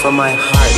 from my heart.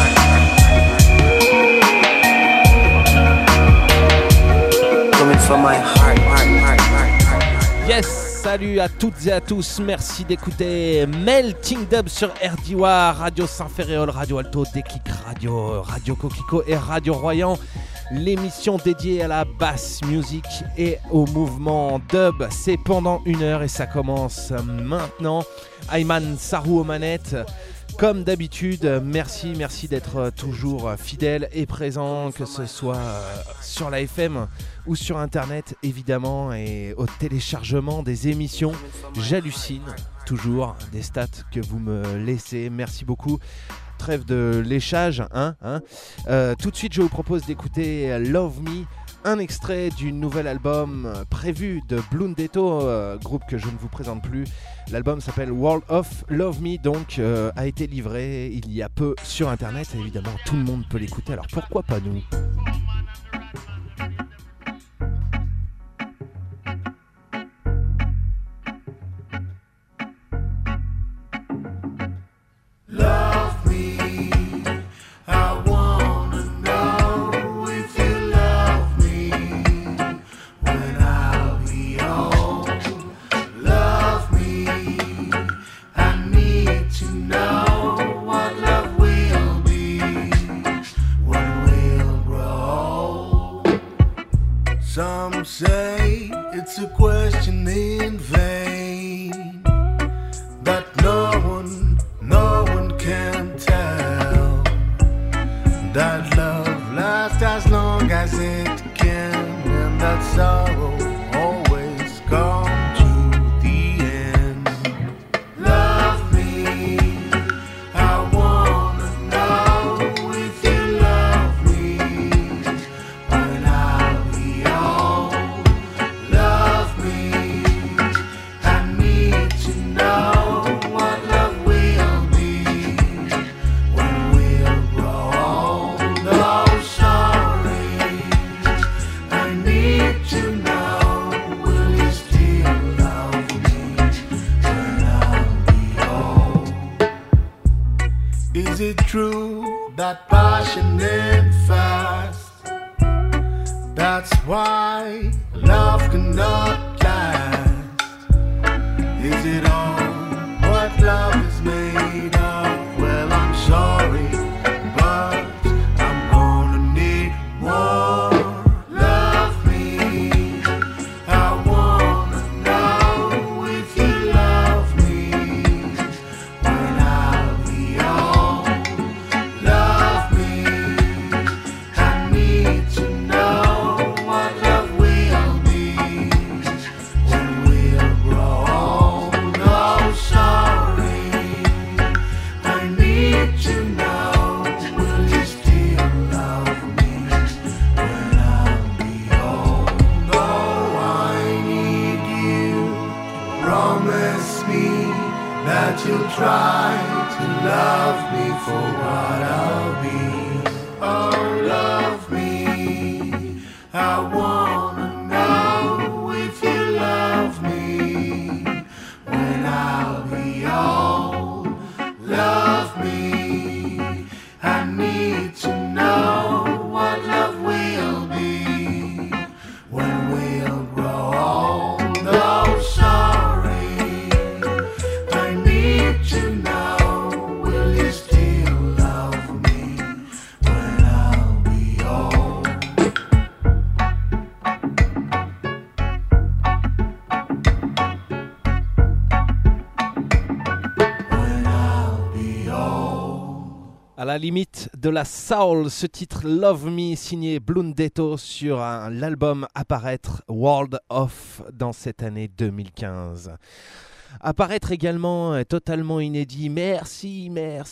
Coming from my heart. Yes, salut à toutes et à tous, merci d'écouter Melting Dub sur RDIWA, Radio Saint-Ferréol, Radio Alto, Déclic Radio, Radio Coquelicot et Radio Royan. L'émission dédiée à la bass music et au mouvement dub, c'est pendant 1 heure et ça commence maintenant. Ayman Sarou aux manettes. Comme d'habitude, merci d'être toujours fidèle et présent, que ce soit sur la FM ou sur internet évidemment, et au téléchargement des émissions. J'hallucine toujours des stats que vous me laissez, merci beaucoup. Trêve de léchage, tout de suite je vous propose d'écouter Love Me, un extrait du nouvel album prévu de Blundetto, groupe que je ne vous présente plus. L'album s'appelle World of Love Me, donc a été livré il y a peu sur internet, et évidemment tout le monde peut l'écouter, alors pourquoi pas nous? Say it's a question in vain that no one can tell. That love lasts as long as it can, and that sorrow always comes to the end. Love me, I wanna know if you love me when I'll be old. Is it true that passion ain't fast? That's why love cannot last. Is it all what love is made of? Well, I'm sorry, but I'm gonna need more. Love me, I wanna know if you love me when I'll be old. Love me, I need to know what love will be when we'll grow old. Oh, sorry, I need to know, will you still love me when I'll be old? Oh, I need you to promise me that you'll try to love me for what I'll be. Oh, love me, I wanna know if you love me when I'll be old. Love me, I need to know what love will be when we'll grow old. Oh, sorry, I need to know, will you still love me when I'll be old? When I'll be old. À la limite de la soul, ce titre Love Me signé Blundetto sur l'album à paraître World of dans cette année 2015. Apparaître également totalement inédit. Merci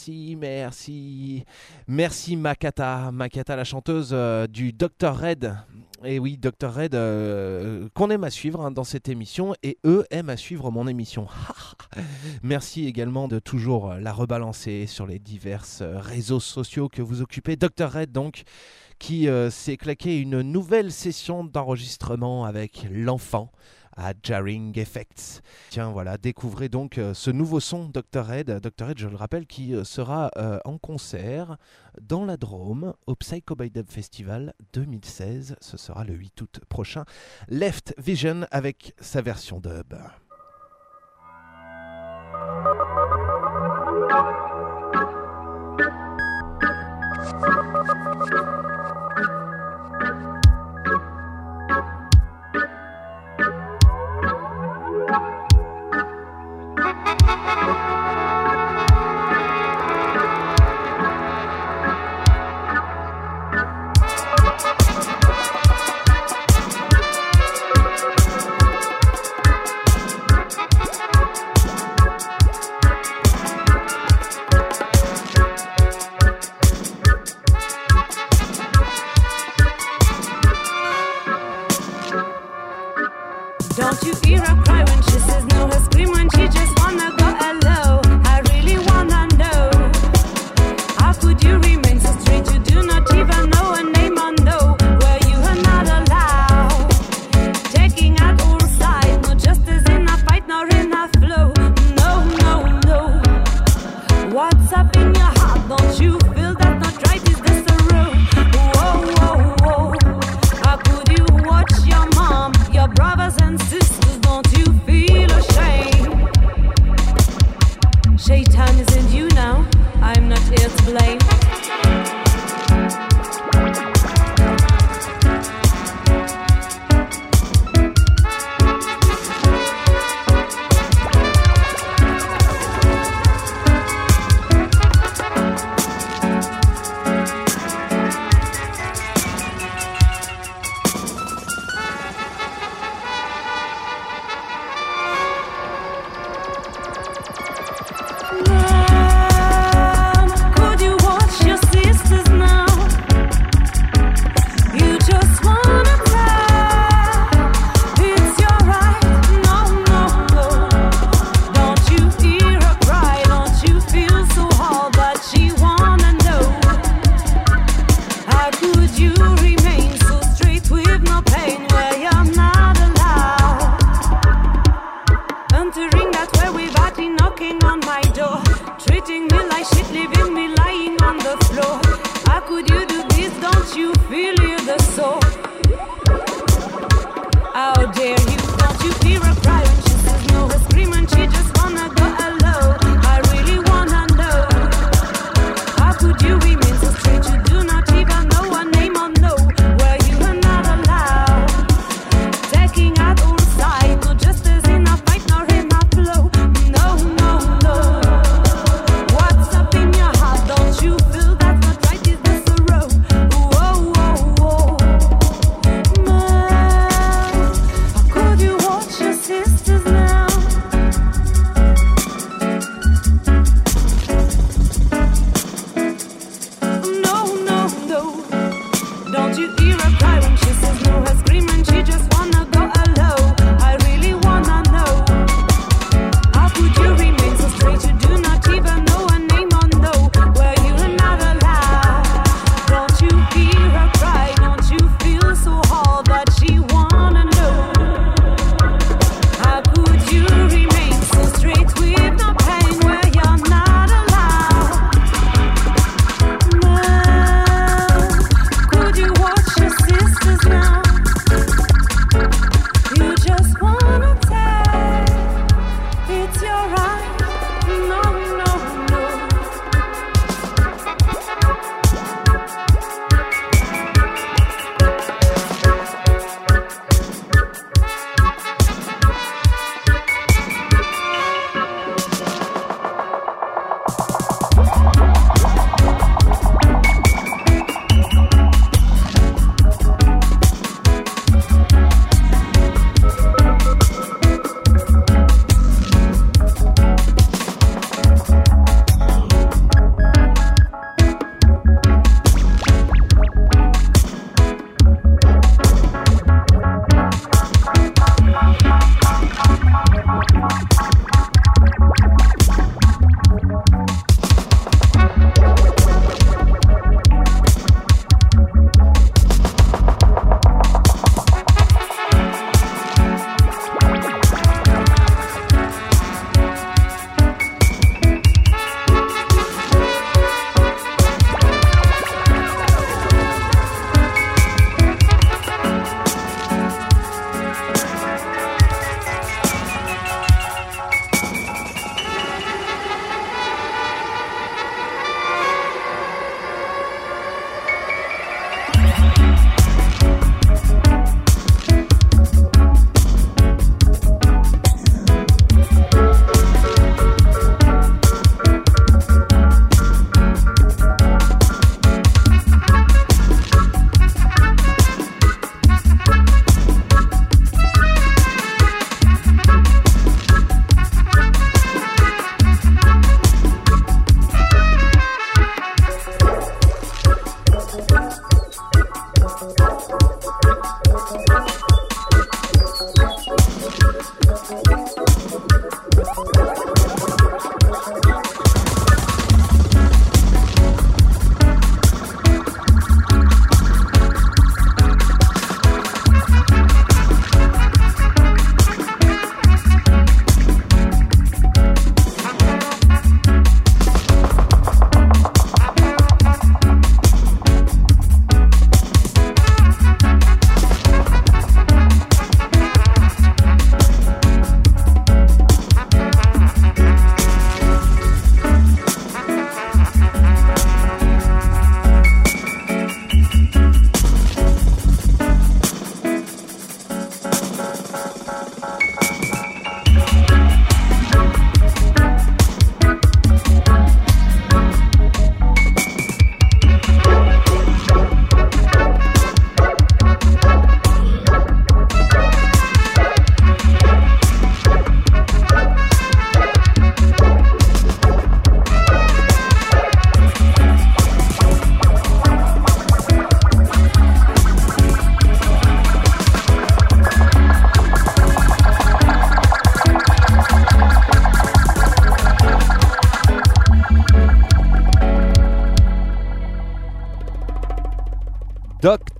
Makata, la chanteuse du Dr Red. Et oui, Dr Red, qu'on aime à suivre dans cette émission, et eux aiment à suivre mon émission. Merci également de toujours la rebalancer sur les divers réseaux sociaux que vous occupez. Dr Red donc, qui s'est claqué une nouvelle session d'enregistrement avec l'enfant, à Jarring Effects. Tiens, voilà, découvrez donc ce nouveau son Dr. Red. Dr. Red, je le rappelle, qui sera en concert dans la Drôme au Psycho by Dub Festival 2016. Ce sera le 8 août prochain. Left Vision avec sa version dub. Don't you hear her cry when she says no, her scream when she just wanna go hello. I really wanna know, how could you remain so straight? You do not even know a name or know where you are not allowed. Taking out all sides, no justice in a fight nor in a flow. No, no, no. What's up in your heart? Don't you feel that not right? Is this a room? Whoa, whoa, whoa. How could you watch your mom, your brothers and sisters? Don't you feel ashamed?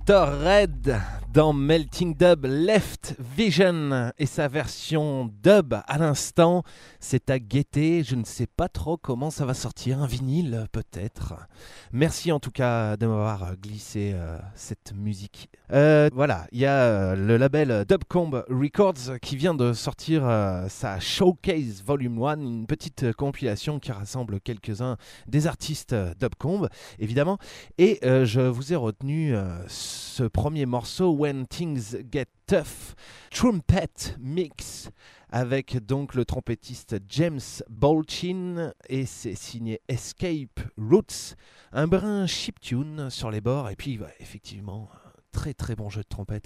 Dr. Red dans Melting Dub, Left Vision et sa version dub à l'instant. C'est à guetter, je ne sais pas trop comment ça va sortir, un vinyle peut-être. Merci en tout cas de m'avoir glissé cette musique. Voilà, il y a le label Dubcomb Records qui vient de sortir sa Showcase Volume 1, une petite compilation qui rassemble quelques-uns des artistes Dubcomb, évidemment. Et je vous ai retenu ce premier morceau, When Things Get Tough, Trumpet Mix, avec donc le trompettiste James Bolchin, et c'est signé Escape Roots, un brin chiptune sur les bords, et puis effectivement, très très bon jeu de trompette.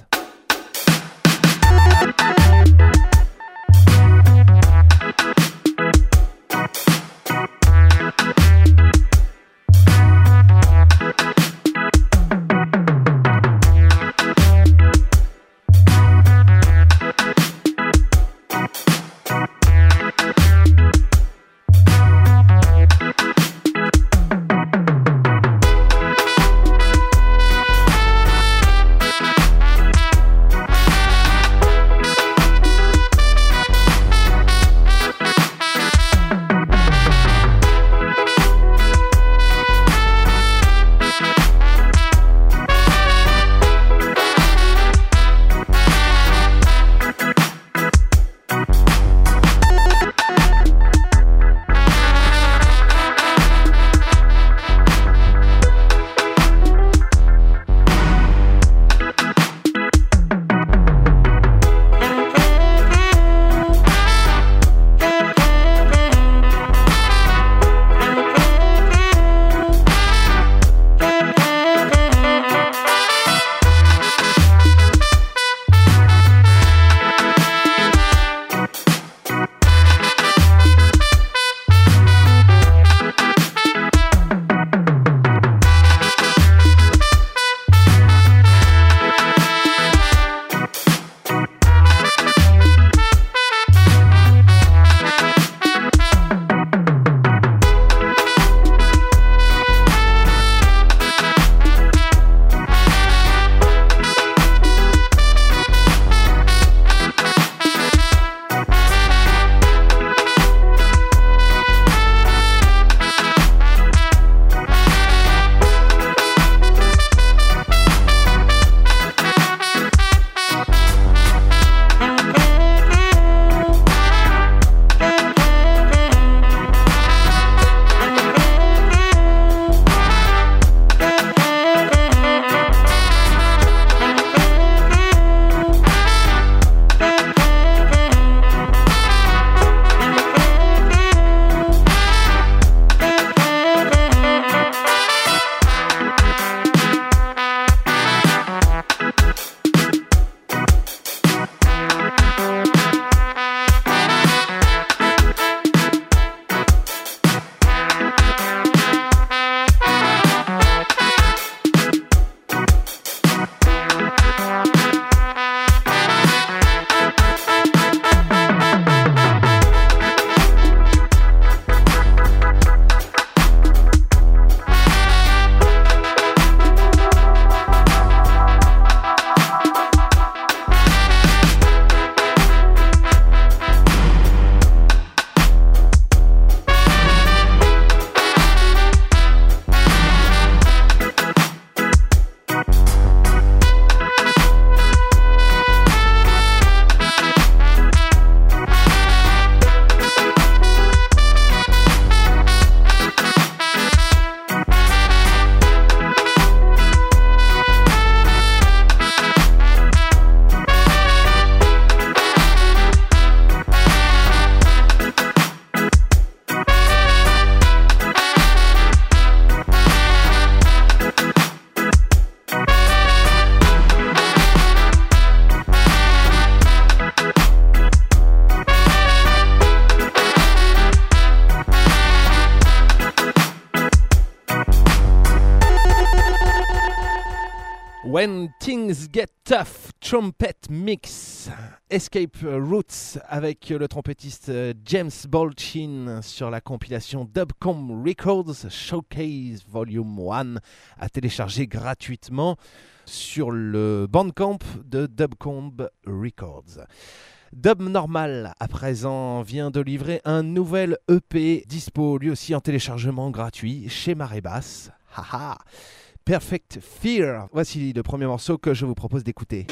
When Things Get Tough, Trumpet Mix, Escape Roots avec le trompettiste James Bolchin sur la compilation Dubcomb Records Showcase Volume 1 à télécharger gratuitement sur le Bandcamp de Dubcomb Records. Dub Normal, à présent, vient de livrer un nouvel EP dispo lui aussi en téléchargement gratuit chez Marée Basse. Haha. Perfect Fear. Voici le premier morceau que je vous propose d'écouter.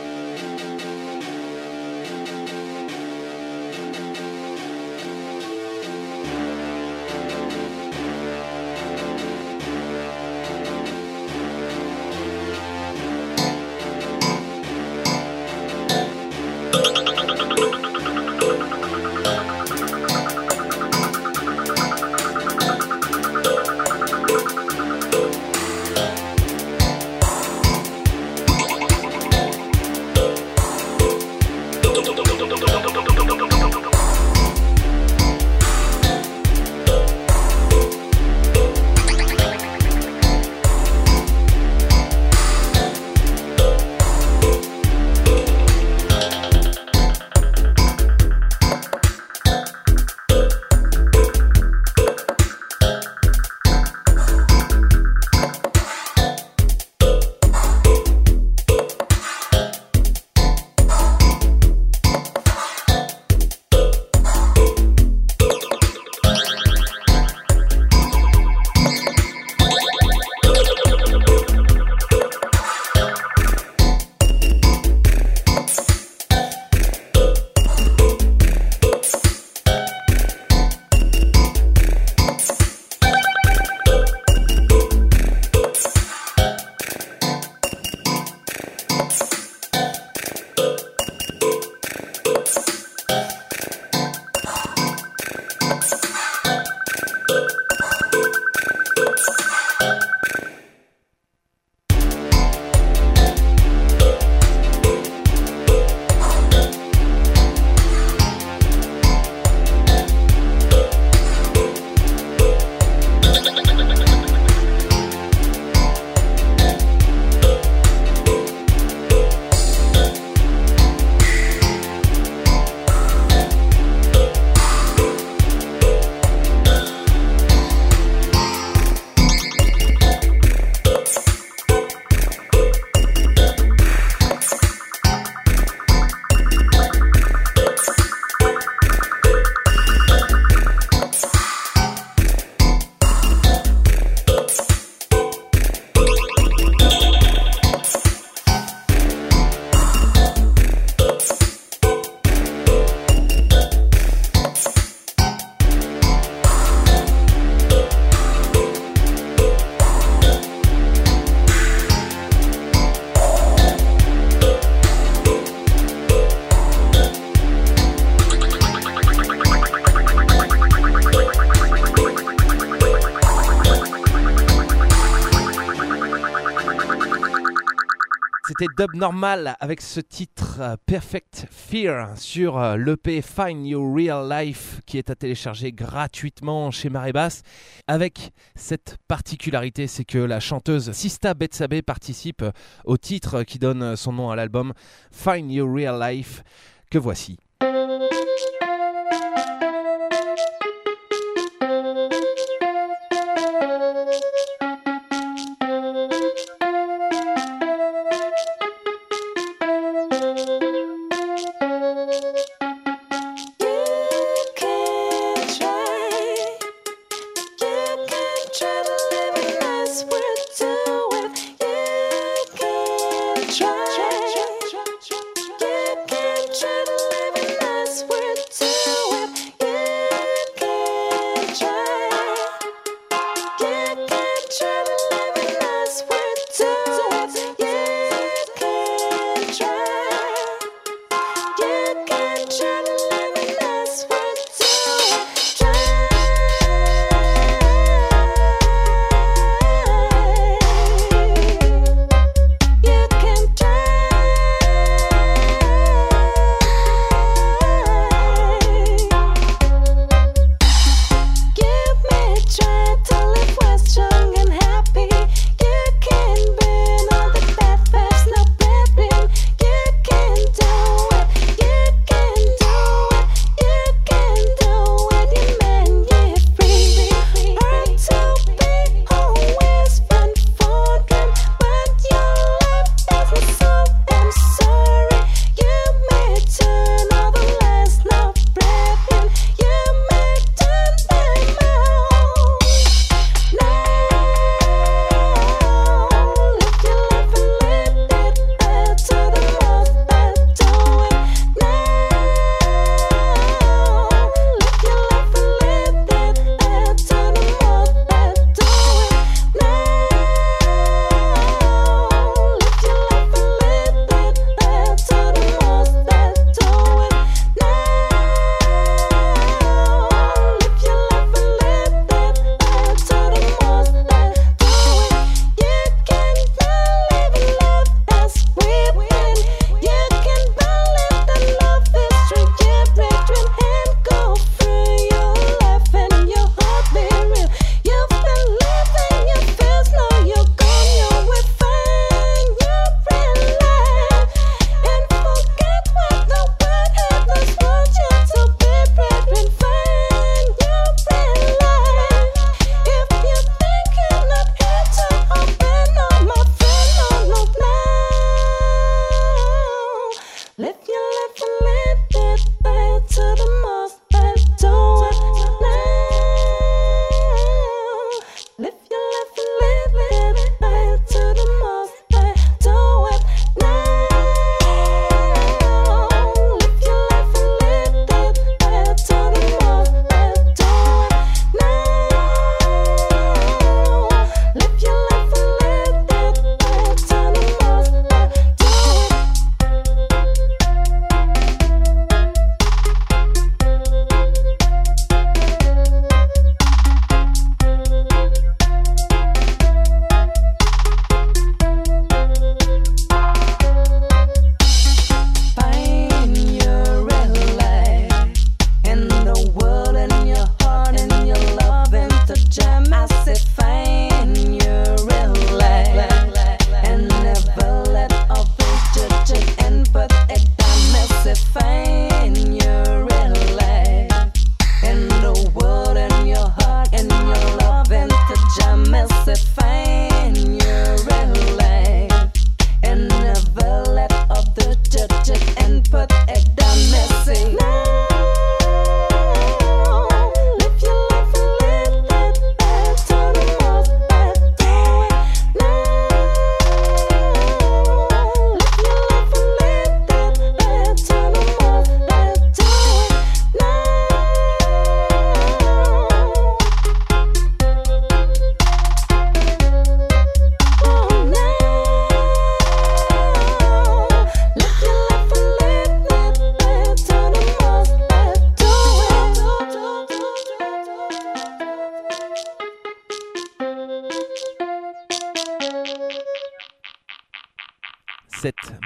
C'était Dub Normal avec ce titre Perfect Fear sur l'EP Find Your Real Life qui est à télécharger gratuitement chez Marée Basse. Avec cette particularité, c'est que la chanteuse Sista Betsabe participe au titre qui donne son nom à l'album Find Your Real Life que voici. Strong and happy, you can burn all the bad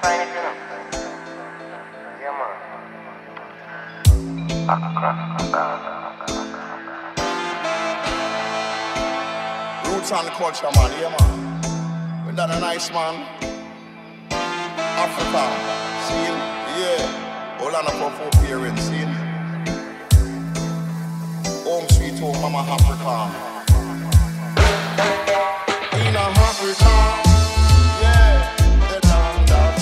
Find it, you know. Yeah, man. Accra, Roots and culture, man, yeah, man. We done a nice man. Africa, see, yeah. All on up for parents, see. Home sweet home, mama Africa. In Africa, yeah. The land of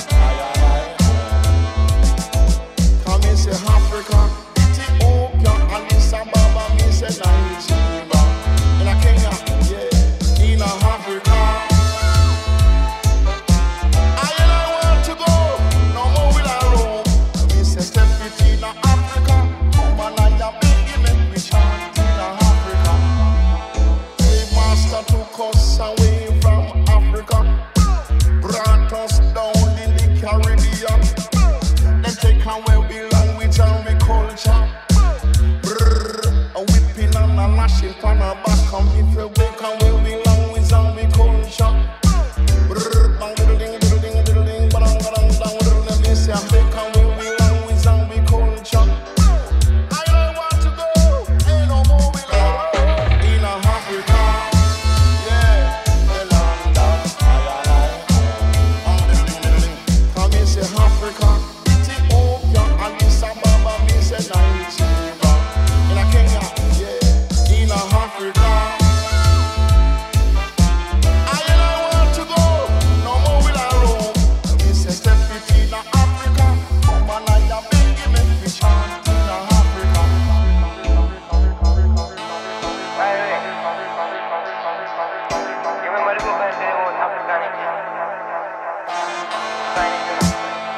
I. Come and say Africa, Ethiopia, and Addis Ababa, me say Nigeria. In Kenya, yeah. In Africa. Took us away from Africa, brought us down in the Caribbean. Then take away we language and we culture. A whipping and a lashing pan a back and if you break away we language and we culture. Bang diddle ding, badang badang dang diddle ding. They say take away we language and we culture. I don't want to go, ain't no more we love in Africa. Africa, Ethiopia, and Addis Ababa, me say Nigeria. In Kenya, yeah, in Africa. I want to go, no more will I roam. Me say step it in Africa, come on, I beg you, make me chant in Africa. You remember the book I said about Africanity? Find it, you know.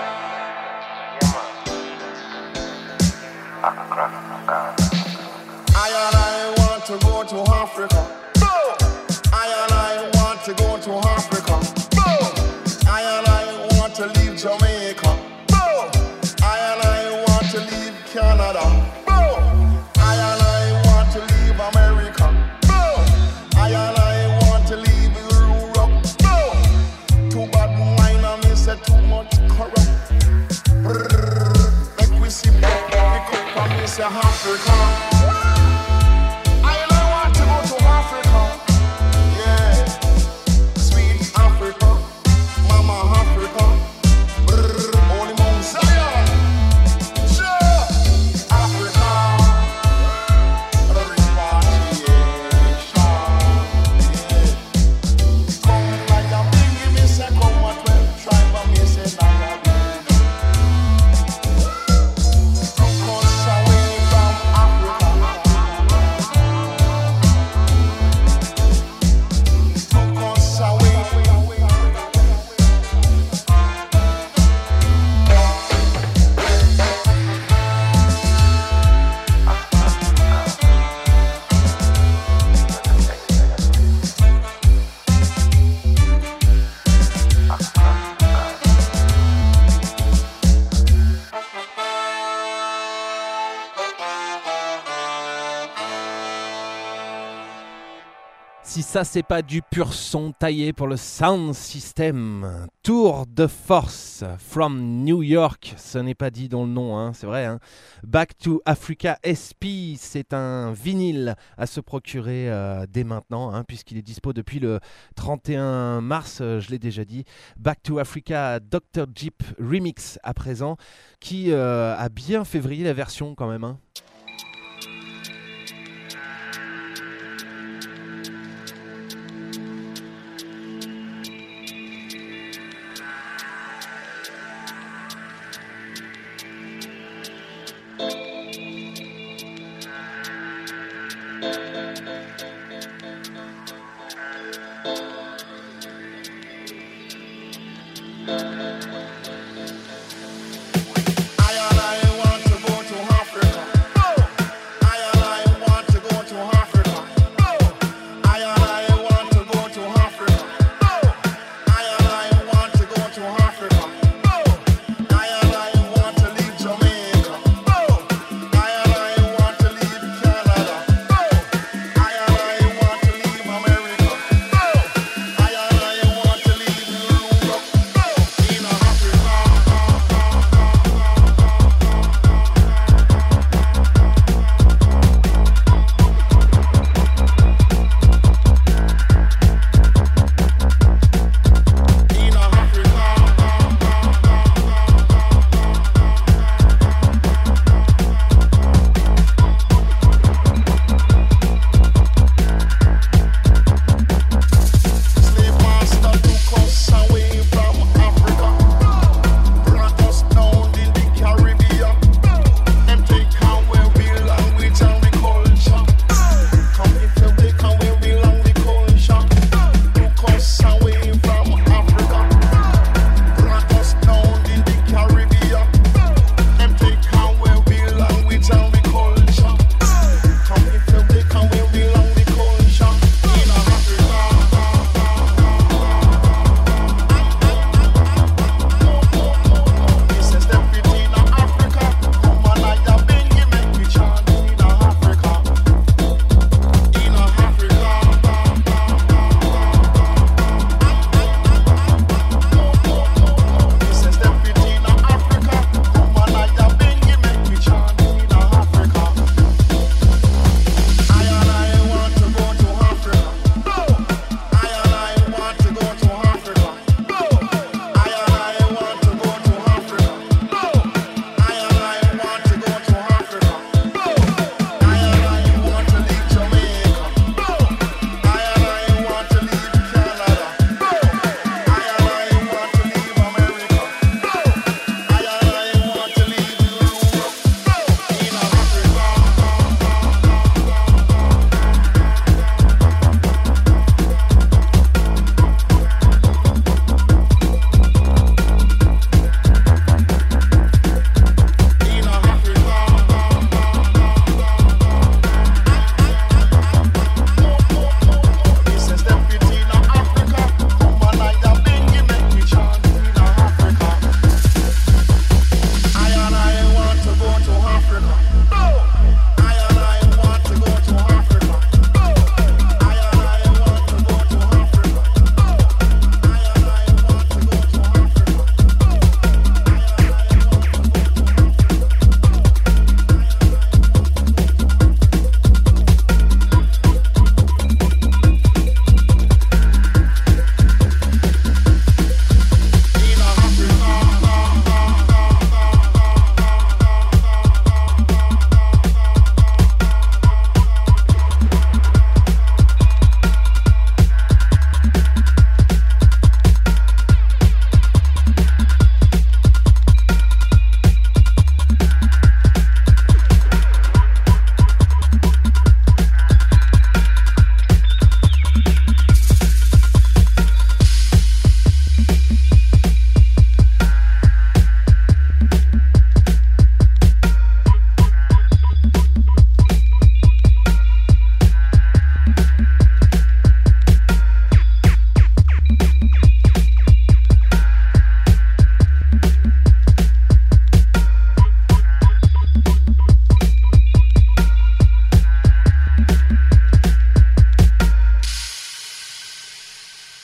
I want to go to Africa. I want to go to Africa. I want to leave Jamaica. I want to leave Canada. I want to leave America. I want to leave Europe. Too bad mind and me say too much corrupt. Like we see pick up and me say Africa. I want to go to Africa. Yeah. Sweet Africa. Mama Africa. Holy Mount Zion. Sure. Africa. Repatriation. Yeah. Come like a bingy, me say come at 12 tribe and me say Nagabi. Took us away from Africa. Took us away. Si ça c'est pas du pur son taillé pour le sound system, Tour de force from New York, ce n'est pas dit dans le nom, hein, c'est vrai. Hein. Back to Africa SP, c'est un vinyle à se procurer dès maintenant, hein, puisqu'il est dispo depuis le 31 mars, je l'ai déjà dit. Back to Africa Dr. Jeep Remix à présent, qui a bien février la version quand même. Hein. I want to go to Africa.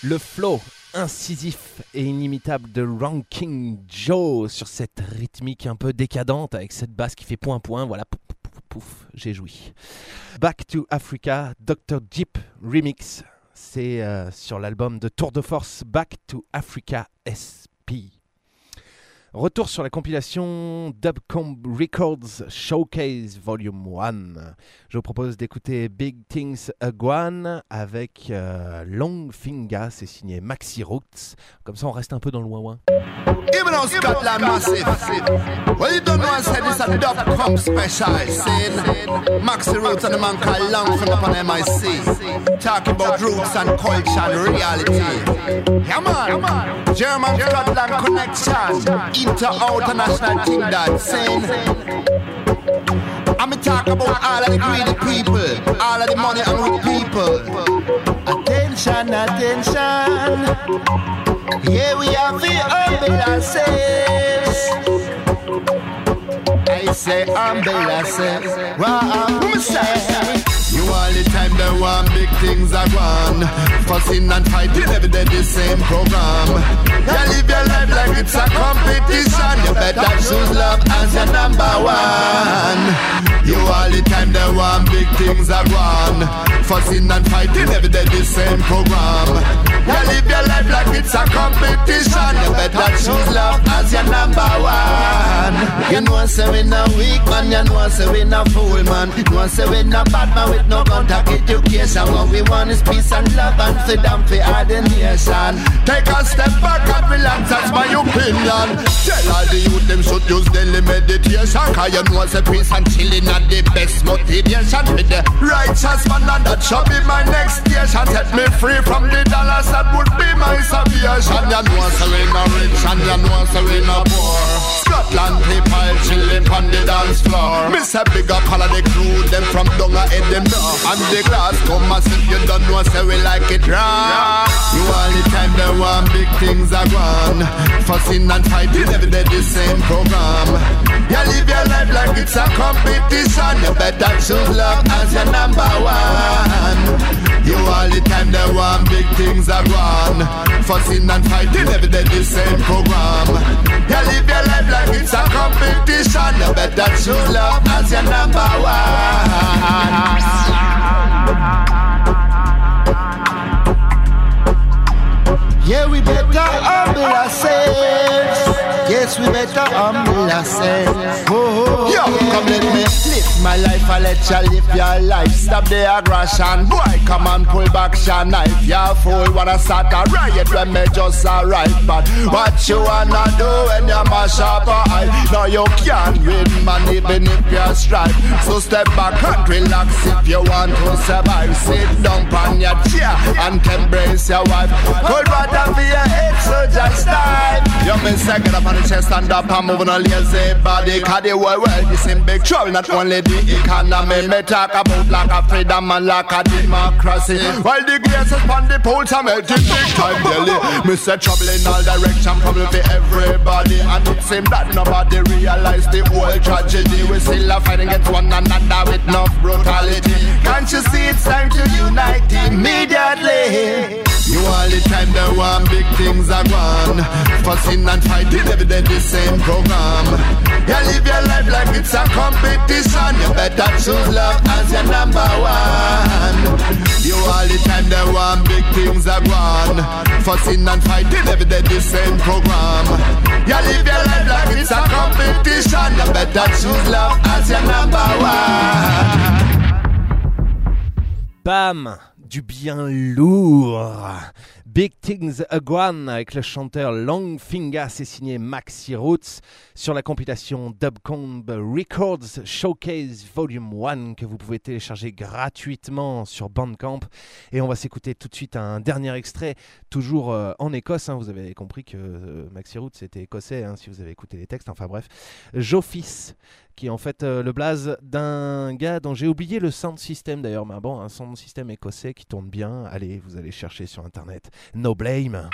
Le flow incisif et inimitable de Ranking Joe sur cette rythmique un peu décadente avec cette basse qui fait point point, voilà, pouf, pouf, pouf, pouf, j'ai joui. Back to Africa, Dr. Jeep Remix, c'est sur l'album de Tour de Force Back to Africa SP. Retour sur la compilation Dubcomb Records Showcase Volume 1. Je vous propose d'écouter Big Things Agwan avec Long Finga, c'est signé Maxi Roots. Comme ça on reste un peu dans le ouin-ouin. Even though Scotland massive, well you don't know I said this a Dubcomb special, saying Maxi Roots and the man called Long from up on MIC, talking about roots and culture and reality. Yeah man, German Scotland connection, inter-international thing that saying I'm talk about all of the greedy people, all of the money hungry people. Attention, attention, here we have the ambulances. I say ambulances. Wow, who say? You all the time they want big things are gone, fussing and fighting every day the same program. You live your life like it's a competition. You better choose love as your number one. You all the time they want big things are gone, fussing and fighting every day the same program. You live your life like it's a competition. You better choose love as your number one. You know say we no weak man, you know say we no fool man, you know say we no bad man with no contact education. What we want is peace and love and freedom for all the nation. Take a step back and relax, that's my opinion. Tell all the youth them should use daily meditation, cause you know say peace and chilling are the best motivation. With the righteous man and that shall be my next station. Set me free from the dollars, that would be my salvation. You know say we no rich and you know say we no poor. Scotland people chilling on the dance floor. Miss a big up all of the crew, them from down ahead them down. And the glass come and if you don't know say we like it raw. You all the time they want big things are gone, fussing and fighting every day the same program. You live your life like it's a competition. You better choose love as your number one. You all the time they want big things are gone, fussing and fighting every day the same program. You live your life like it's a competition. You better choose love as your number one. Yeah, we better humble ourselves. Yes, we better humble ourselves. Oh, yo, yeah. Come let me live my life, I let you live your life. Stop the aggression, boy, come and pull back your knife. You fool wanna start a riot when me just arrive. But what you wanna do when you mash up a eye? Now you can't win, man, even if you strive. So step back and relax if you want to survive. Sit down on your chair and embrace your wife. Cold water for your head, so just dive. You miss a get up on the chest, stand up and move on a lazy body. Cause the world is in big trouble, not only the economy. Me talk about like a freedom and like a democracy. While the glaciers on the poles are melting big time daily. Me say trouble in all direction, problem for everybody. And it seems that nobody realize the whole tragedy. We still are fighting against one another with no brutality. Can't you see it's time to unite immediately? You all the time they want big things are gone, fussing and fighting every day the same program. You live your life like it's a competition. You better choose love as your number one. You all the time they want big things are gone, fussing and fighting every day the same program. You live your life like it's a competition. You better choose love as your number one. Bam, du bien lourd. Big Things Agwan avec le chanteur Long Finga, c'est signé Maxi Roots sur la compilation Dubcomb Records Showcase Volume 1 que vous pouvez télécharger gratuitement sur Bandcamp. Et on va s'écouter tout de suite un dernier extrait, toujours en Écosse. Vous avez compris que Maxi Roots était écossais si vous avez écouté les textes. Enfin bref, Jofis, qui est en fait le blaze d'un gars dont j'ai oublié le sound system d'ailleurs. Mais bon, un sound system écossais qui tourne bien. Allez, vous allez chercher sur internet. No Blame.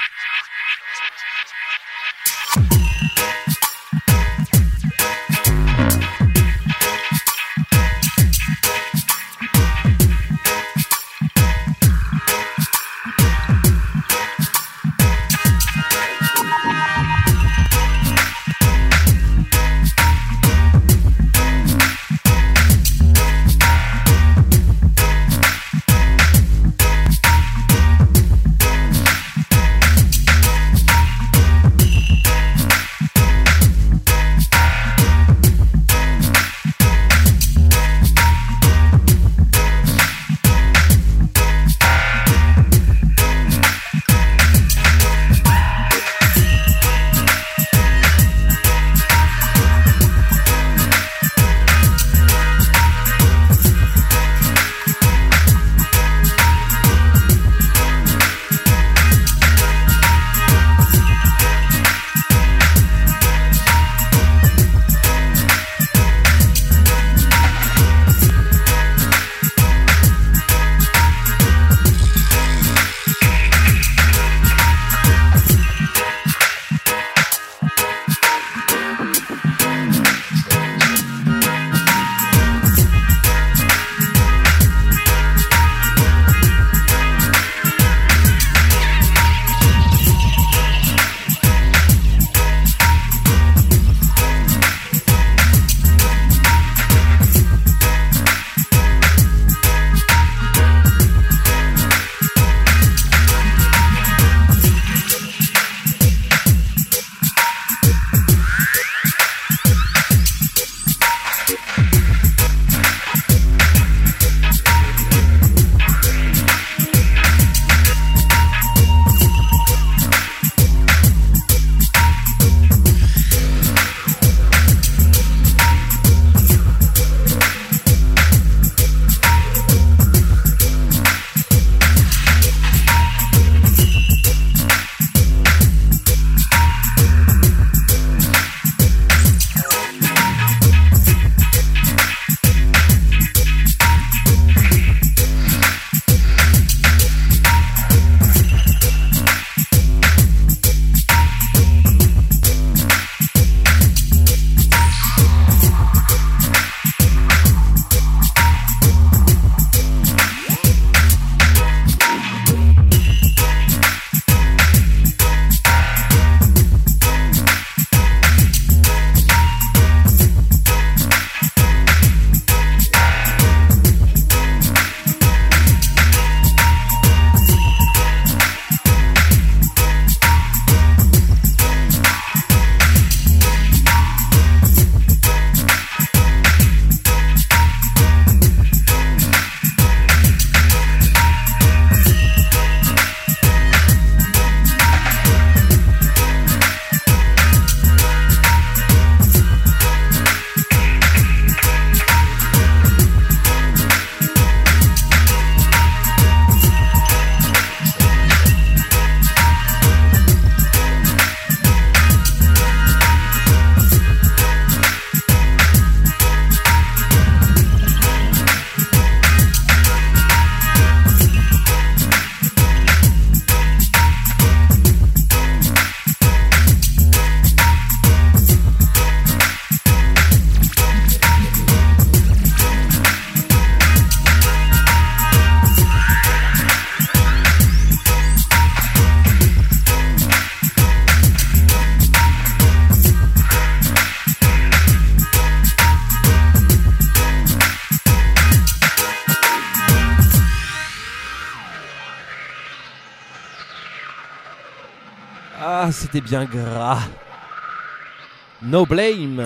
c'était bien gras. No Blame.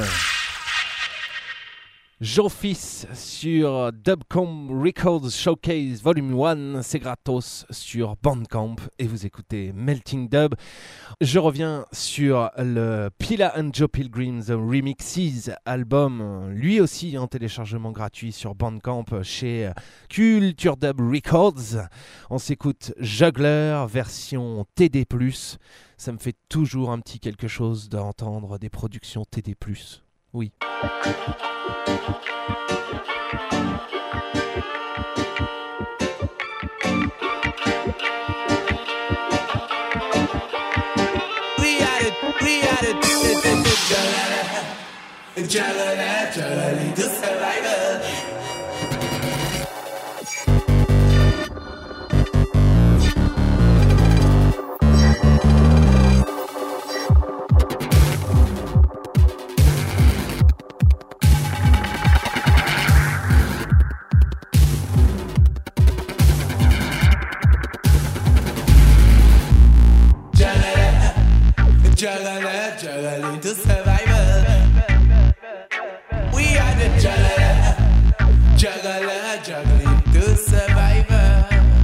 Joe-Fils sur Dubcomp Records Showcase Volume 1, c'est gratos sur Bandcamp et vous écoutez Melting Dub. Je reviens sur le Pila and Joe Pilgrim The Remixes album, lui aussi en téléchargement gratuit sur Bandcamp chez Culture Dub Records. On s'écoute Juggler version TD+. Ça me fait toujours un petit quelque chose d'entendre des productions TD+. Oui. Juggling to survival. We are the juggling to survival.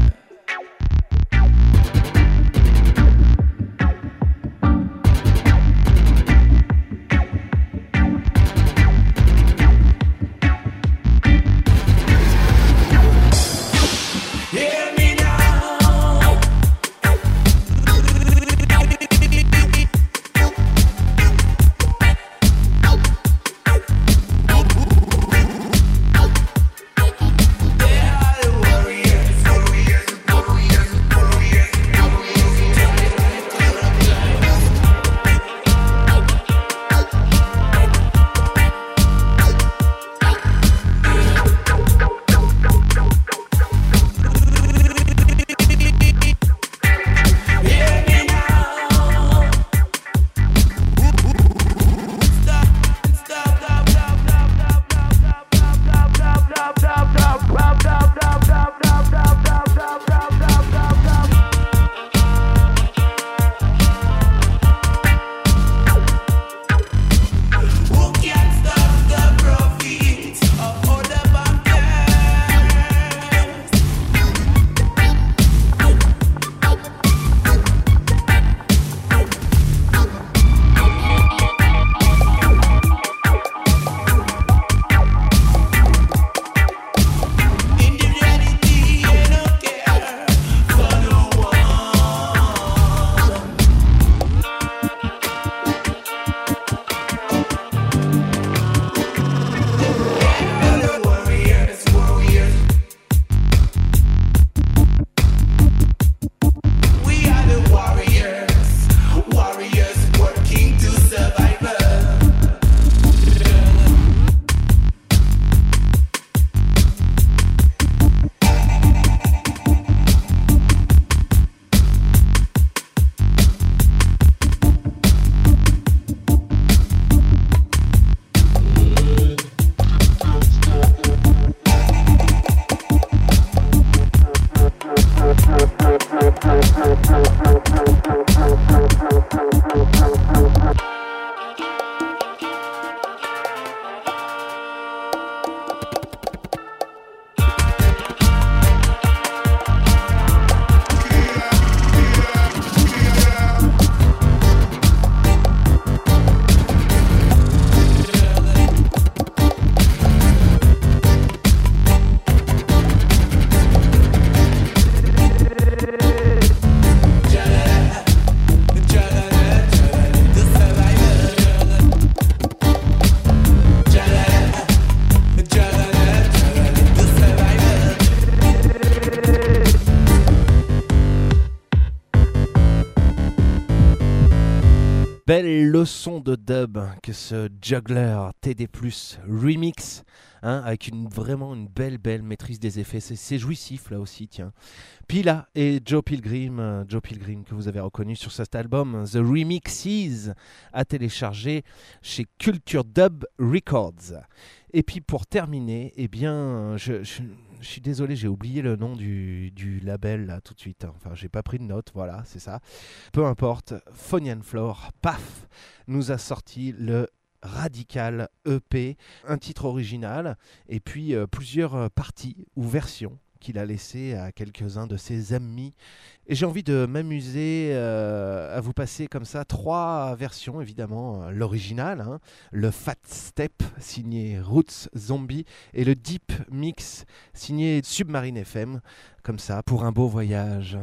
Hear me now. Belle leçon de dub que ce Juggler TD+ remix, avec vraiment une belle maîtrise des effets. C'est jouissif là aussi, tiens. Pila et Joe Pilgrim que vous avez reconnu sur cet album, The Remixes, à télécharger chez Culture Dub Records. Et puis pour terminer, eh bien, je suis désolé, j'ai oublié le nom du label là tout de suite. Enfin, j'ai pas pris de note, voilà, c'est ça. Peu importe, Phonian Floor, paf, nous a sorti le Radical EP, un titre original et puis plusieurs parties ou versions qu'il a laissé à quelques-uns de ses amis. Et j'ai envie de m'amuser à vous passer comme ça 3 versions, évidemment. L'original, hein, le Fat Step signé Roots Zombie et le Deep Mix signé Submarine FM, comme ça, pour un beau voyage.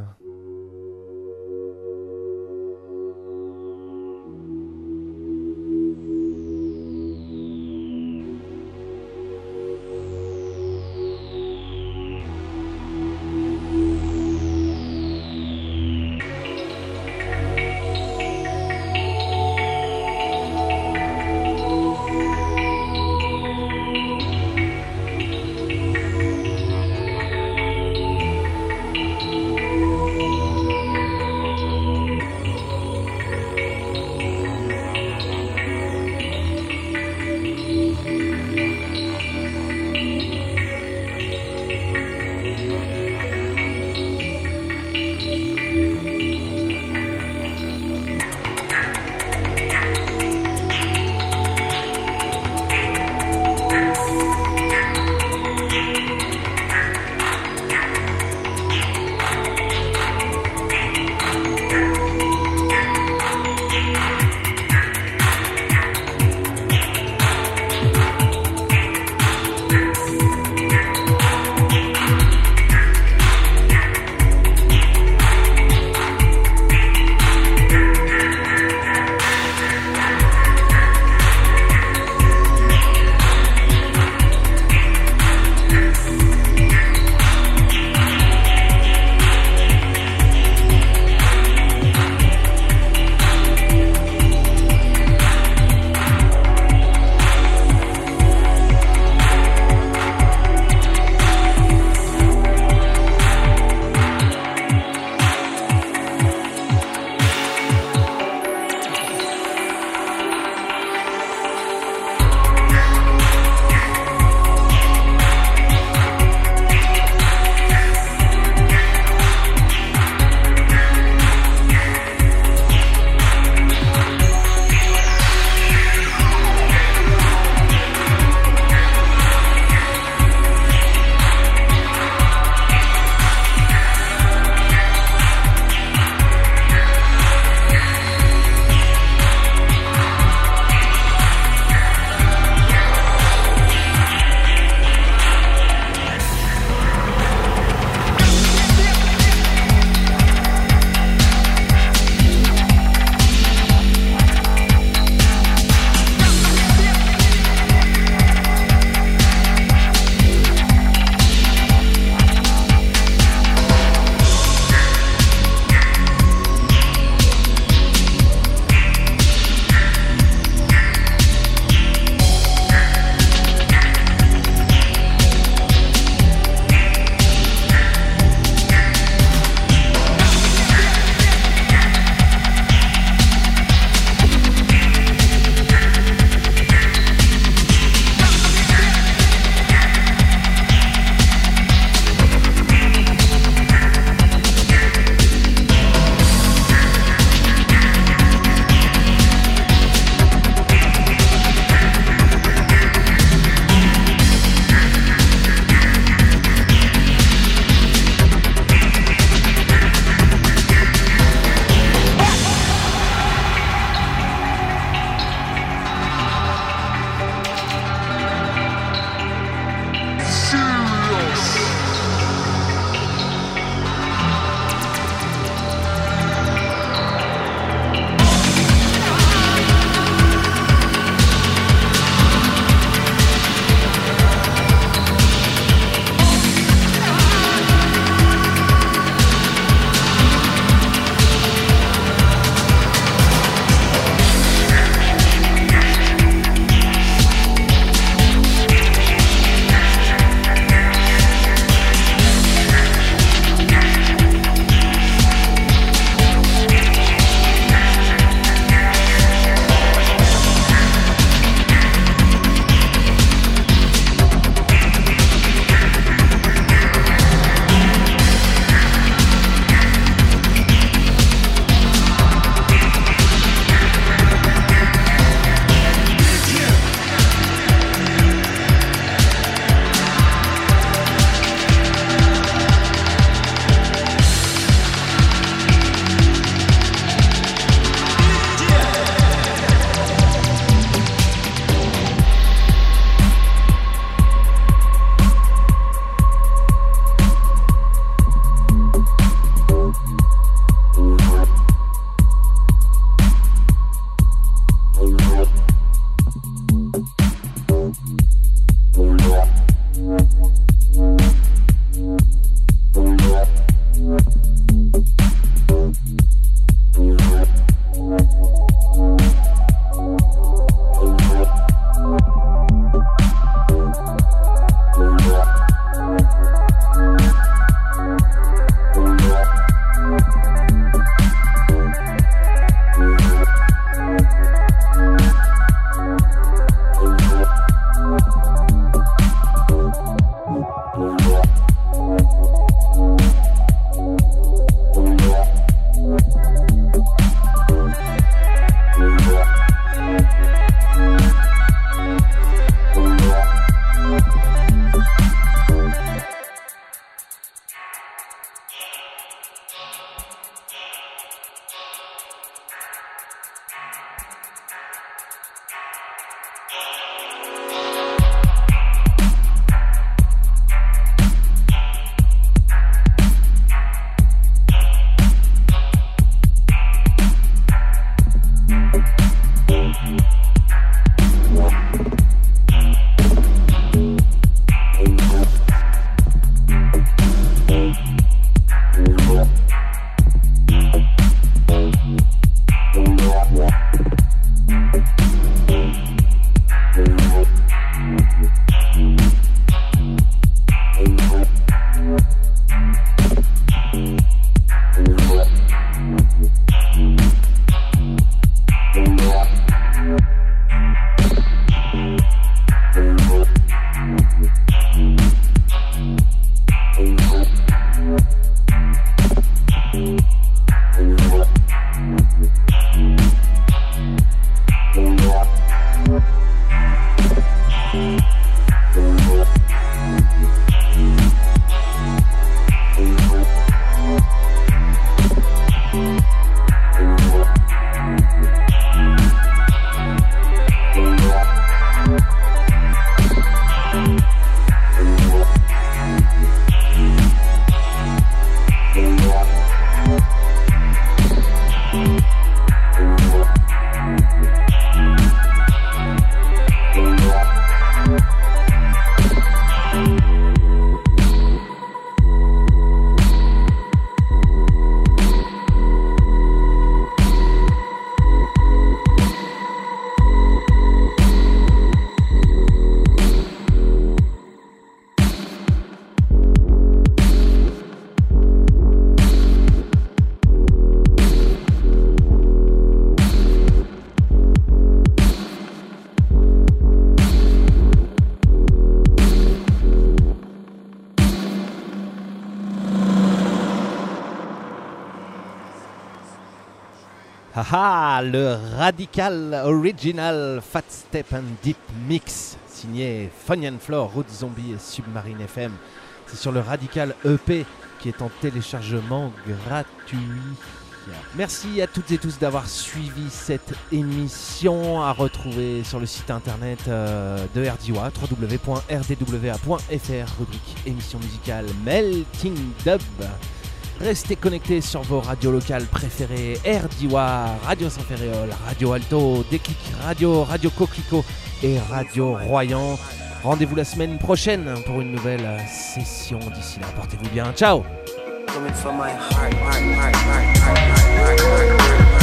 Haha, le Radical Original Fat Step and Deep Mix, signé Funny and Floor, Root Zombie et Submarine FM. C'est sur le Radical EP qui est en téléchargement gratuit. Merci à toutes et tous d'avoir suivi cette émission, à retrouver sur le site internet de RDWA, www.rdwa.fr, rubrique émission musicale Melting Dub. Restez connectés sur vos radios locales préférées, RDWA, Radio Saint-Ferréol, Radio Alto, Déclic Radio, Radio Coquelicot et Radio Royan. Rendez-vous la semaine prochaine pour une nouvelle session. D'ici là, portez-vous bien. Ciao. Coming from my heart.